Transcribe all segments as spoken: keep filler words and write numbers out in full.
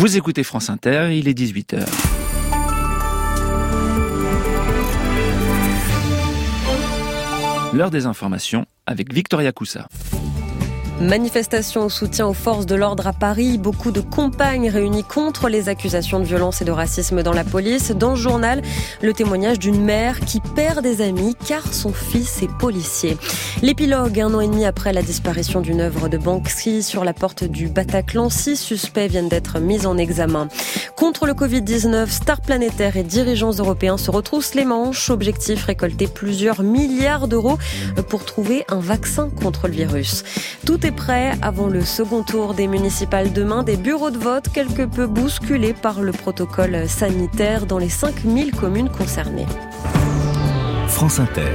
Vous écoutez France Inter, il est dix-huit heures. L'heure des informations avec Victoria Coussa. Manifestation au soutien aux forces de l'ordre à Paris. Beaucoup de compagnes réunies contre les accusations de violence et de racisme dans la police. Dans le journal, le témoignage d'une mère qui perd des amis car son fils est policier. L'épilogue, un an et demi après la disparition d'une œuvre de Banksy sur la porte du Bataclan. Six suspects viennent d'être mis en examen. Contre le covid dix-neuf, stars planétaires et dirigeants européens se retroussent les manches. Objectif, récolter plusieurs milliards d'euros pour trouver un vaccin contre le virus. Tout est prêt avant le second tour des municipales demain. Des bureaux de vote quelque peu bousculés par le protocole sanitaire dans les cinq mille communes concernées. France Inter.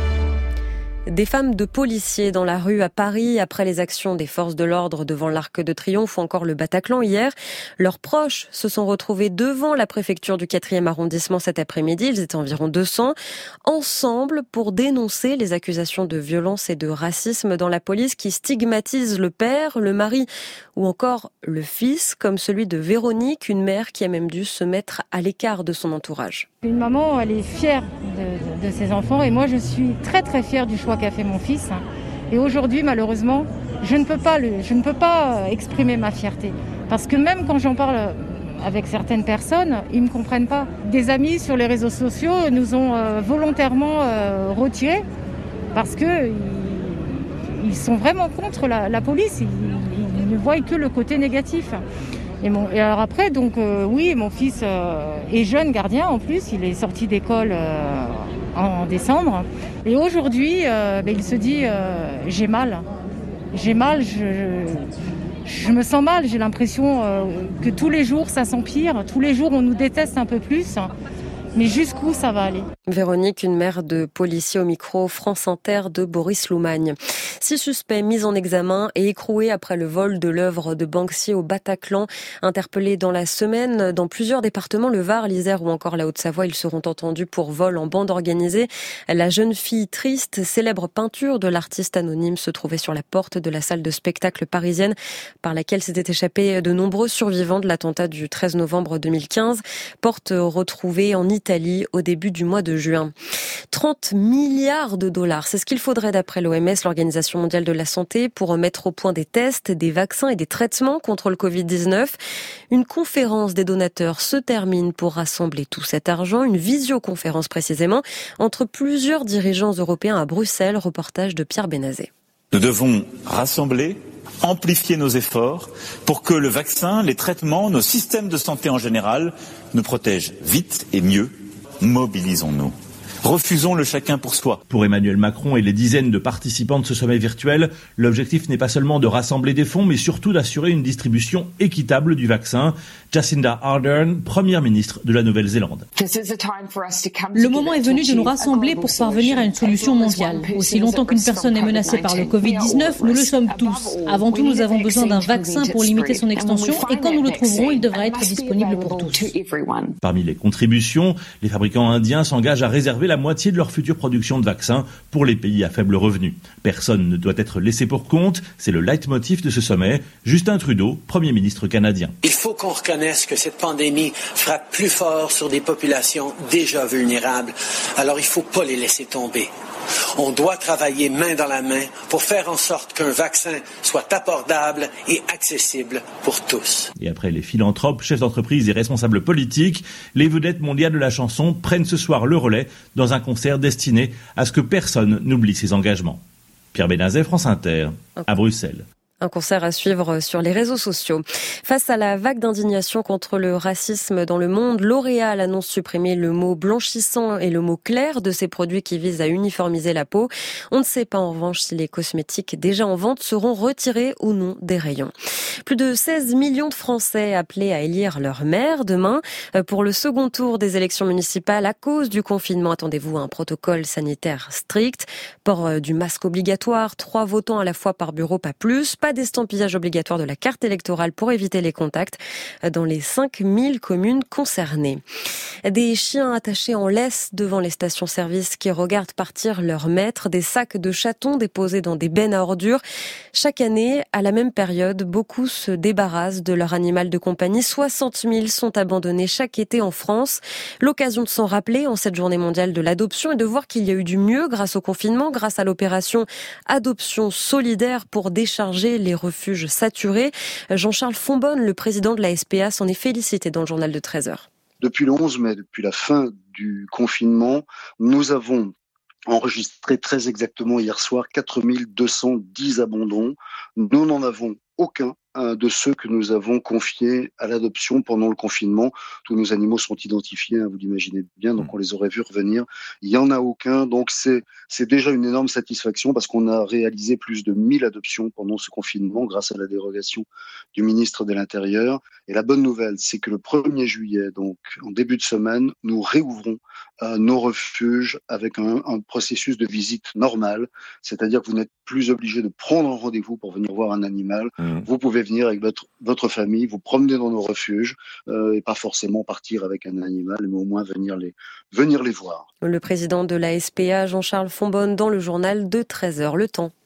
Des femmes de policiers dans la rue à Paris après les actions des forces de l'ordre devant l'Arc de Triomphe ou encore le Bataclan hier. Leurs proches se sont retrouvés devant la préfecture du quatrième arrondissement cet après-midi. Ils étaient environ deux cents, ensemble pour dénoncer les accusations de violence et de racisme dans la police qui stigmatisent le père, le mari ou encore le fils, comme celui de Véronique, une mère qui a même dû se mettre à l'écart de son entourage. Une maman, elle est fière de, de, de ses enfants et moi je suis très très fière du choix qu'a fait mon fils. Et aujourd'hui, malheureusement, je ne peux pas, le, je ne peux pas exprimer ma fierté. Parce que même quand j'en parle avec certaines personnes, ils ne me comprennent pas. Des amis sur les réseaux sociaux nous ont euh, volontairement euh, retirés parce que ils, ils sont vraiment contre la, la police. Ils, ils, ils ne voient que le côté négatif. Et, mon, et alors après, donc euh, oui, mon fils euh, est jeune gardien en plus, il est sorti d'école euh, en décembre. Et aujourd'hui, euh, ben, il se dit, euh, j'ai mal, j'ai mal, je, je, je me sens mal, j'ai l'impression euh, que tous les jours ça s'empire, tous les jours on nous déteste un peu plus. Mais jusqu'où ça va aller ? Véronique, une mère de policier au micro France Inter de Boris Loumagne. Six suspects mis en examen et écroués après le vol de l'œuvre de Banksy au Bataclan. Interpellés dans la semaine dans plusieurs départements, le Var, l'Isère ou encore la Haute-Savoie, ils seront entendus pour vol en bande organisée. La jeune fille triste, célèbre peinture de l'artiste anonyme, se trouvait sur la porte de la salle de spectacle parisienne par laquelle s'étaient échappés de nombreux survivants de l'attentat du treize novembre deux mille quinze. Porte retrouvée en Italie au début du mois de juin. trente milliards de dollars, c'est ce qu'il faudrait d'après l'O M S, l'Organisation mondiale de la santé, pour mettre au point des tests, des vaccins et des traitements contre le covid dix-neuf. Une conférence des donateurs se termine pour rassembler tout cet argent, une visioconférence précisément, entre plusieurs dirigeants européens à Bruxelles. Reportage de Pierre Benazet. Nous devons rassembler, amplifier nos efforts pour que le vaccin, les traitements, nos systèmes de santé en général nous protègent vite et mieux. Mobilisons-nous. Refusons le chacun pour soi. Pour Emmanuel Macron et les dizaines de participants de ce sommet virtuel, l'objectif n'est pas seulement de rassembler des fonds, mais surtout d'assurer une distribution équitable du vaccin. Jacinda Ardern, première ministre de la Nouvelle-Zélande. Le moment est venu de nous rassembler pour parvenir à une solution mondiale. Aussi longtemps qu'une personne est menacée par le covid dix-neuf, nous le sommes tous. Avant tout, nous avons besoin d'un vaccin pour limiter son extension et quand nous le trouverons, il devra être disponible pour tous. Parmi les contributions, les fabricants indiens s'engagent à réserver la moitié de leur future production de vaccins pour les pays à faible revenu. Personne ne doit être laissé pour compte, c'est le leitmotiv de ce sommet. Justin Trudeau, Premier ministre canadien. Il faut qu'on reconnaisse que cette pandémie frappe plus fort sur des populations déjà vulnérables, alors il ne faut pas les laisser tomber. On doit travailler main dans la main pour faire en sorte qu'un vaccin soit abordable et accessible pour tous. Et après les philanthropes, chefs d'entreprise et responsables politiques, les vedettes mondiales de la chanson prennent ce soir le relais dans un concert destiné à ce que personne n'oublie ses engagements. Pierre Benazet, France Inter, à Bruxelles. Un concert à suivre sur les réseaux sociaux. Face à la vague d'indignation contre le racisme dans le monde, L'Oréal annonce supprimer le mot blanchissant et le mot clair de ses produits qui visent à uniformiser la peau. On ne sait pas en revanche si les cosmétiques déjà en vente seront retirés ou non des rayons. Plus de seize millions de Français appelés à élire leur maire demain. Pour le second tour des élections municipales, à cause du confinement, attendez-vous à un protocole sanitaire strict. Port du masque obligatoire, trois votants à la fois par bureau, pas plus. Pas d'estampillage obligatoire de la carte électorale pour éviter les contacts dans les cinq mille communes concernées. Des chiens attachés en laisse devant les stations-service qui regardent partir leur maître, des sacs de chatons déposés dans des bennes à ordures. Chaque année, à la même période, beaucoup se débarrassent de leur animal de compagnie. soixante mille sont abandonnés chaque été en France. L'occasion de s'en rappeler en cette journée mondiale de l'adoption et de voir qu'il y a eu du mieux grâce au confinement, grâce à l'opération Adoption solidaire pour décharger les refuges saturés. Jean-Charles Fonbonne, le président de la S P A, s'en est félicité dans le journal de treize heures. Depuis le onze mai, depuis la fin du confinement, nous avons enregistré très exactement hier soir quatre mille deux cent dix abandons. Nous n'en avons aucun de ceux que nous avons confiés à l'adoption pendant le confinement. Tous nos animaux sont identifiés, hein, vous l'imaginez bien, donc on les aurait vus revenir. Il n'y en a aucun, donc c'est, c'est déjà une énorme satisfaction parce qu'on a réalisé plus de mille adoptions pendant ce confinement grâce à la dérogation du ministre de l'Intérieur. Et la bonne nouvelle, c'est que le premier juillet, donc en début de semaine, nous réouvrons euh, nos refuges avec un, un processus de visite normal, c'est-à-dire que vous n'êtes plus obligé de prendre un rendez-vous pour venir voir un animal. Mmh. Vous pouvez venir avec votre, votre famille, vous promener dans nos refuges euh, et pas forcément partir avec un animal, mais au moins venir les, venir les voir. Le président de la S P A, Jean-Charles Fonbonne, dans le journal de treize heures. Le temps.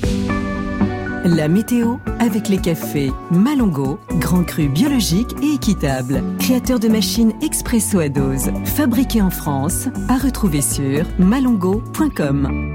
La météo avec les cafés Malongo, grand cru biologique et équitable. Créateur de machines expresso à dose. Fabriqué en France, à retrouver sur malongo point com.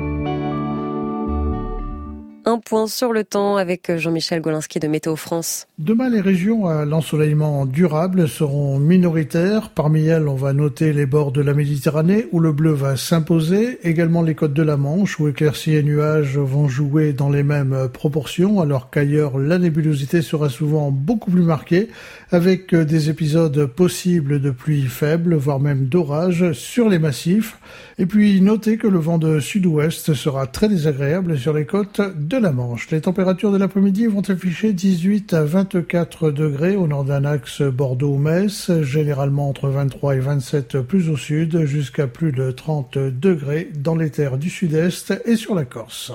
Un point sur le temps avec Jean-Michel Golinski de Météo France. Demain, les régions à l'ensoleillement durable seront minoritaires. Parmi elles, on va noter les bords de la Méditerranée où le bleu va s'imposer. Également les côtes de la Manche où éclaircies et nuages vont jouer dans les mêmes proportions, alors qu'ailleurs, la nébulosité sera souvent beaucoup plus marquée avec des épisodes possibles de pluie faible, voire même d'orage sur les massifs. Et puis, notez que le vent de sud-ouest sera très désagréable sur les côtes de la Manche. Les températures de l'après-midi vont afficher dix-huit à vingt-quatre degrés au nord d'un axe Bordeaux-Metz, généralement entre vingt-trois et vingt-sept plus au sud, jusqu'à plus de trente degrés dans les terres du sud-est et sur la Corse.